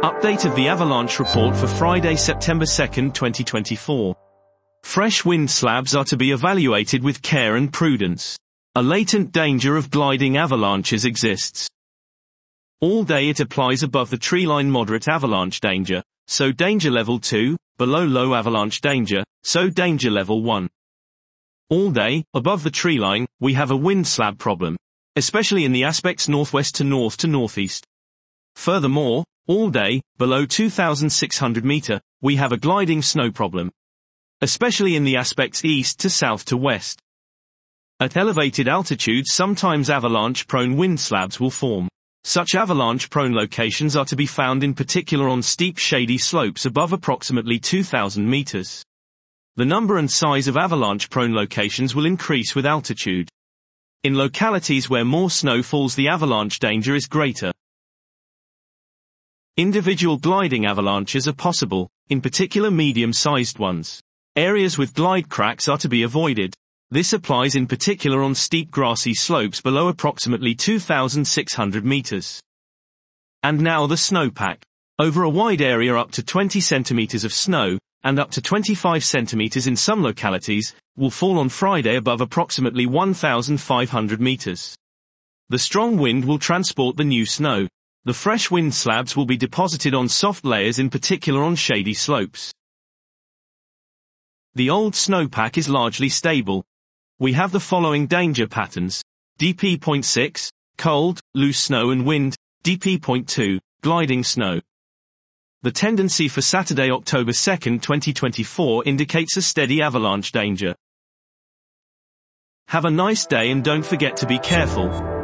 Update of the avalanche report for Friday, September 2, 2024. Fresh wind slabs are to be evaluated with care and prudence. A latent danger of gliding avalanches exists. All day it applies above the treeline moderate avalanche danger, so danger level 2, below low avalanche danger, so danger level 1. All day, above the treeline, we have a wind slab problem, especially in the aspects northwest to north to northeast. Furthermore, all day, below 2,600 meter, we have a gliding snow problem, especially in the aspects east to south to west. At elevated altitudes sometimes avalanche-prone wind slabs will form. Such avalanche-prone locations are to be found in particular on steep shady slopes above approximately 2,000 meters. The number and size of avalanche-prone locations will increase with altitude. In localities where more snow falls, the avalanche danger is greater. Individual gliding avalanches are possible, in particular medium-sized ones. Areas with glide cracks are to be avoided. This applies in particular on steep grassy slopes below approximately 2,600 meters. And now the snowpack. Over a wide area up to 20 centimeters of snow, and up to 25 centimeters in some localities, will fall on Friday above approximately 1,500 meters. The strong wind will transport the new snow. The fresh wind slabs will be deposited on soft layers, in particular on shady slopes. The old snowpack is largely stable. We have the following danger patterns: DP.6, cold, loose snow and wind; DP.2, gliding snow. The tendency for Saturday, October 2, 2024 indicates a steady avalanche danger. Have a nice day and don't forget to be careful.